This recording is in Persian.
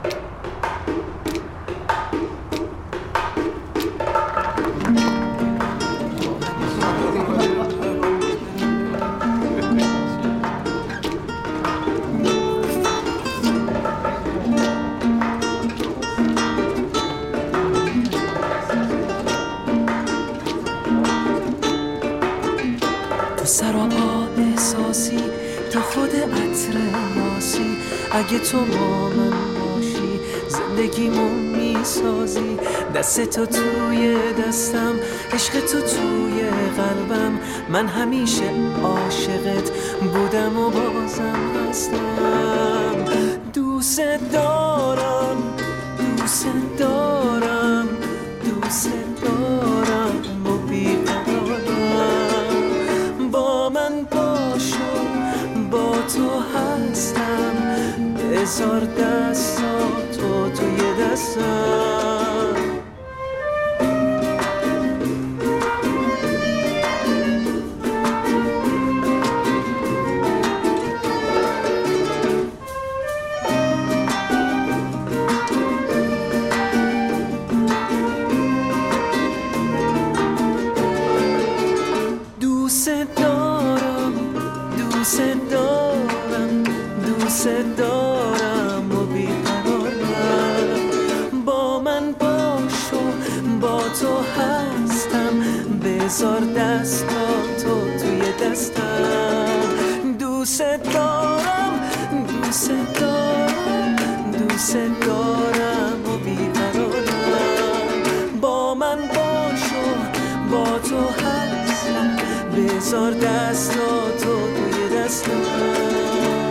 تو سراپا احساسی که خود عطر یاسی، اگه تو با من باشی زندگیمو میسازی. دست تو توی دستم، عشق تو توی قلبم، من همیشه عاشقت بودم و بازم هستم. دوست دارم، دوست دارم، دوست دارم و بیقرارم. با من باشو، با تو هستم، بذار دستاتو توی دستم. دوست دارم، دوست دارم، دوست دارم و بیقرارم. با من باش و با تو هستم، بذار دستاتو توی دستم. دوست دارم، دوست دارم، دوست دارم و بیقرارم. با من باش و با تو هستم، بذار دستاتو توی دستم.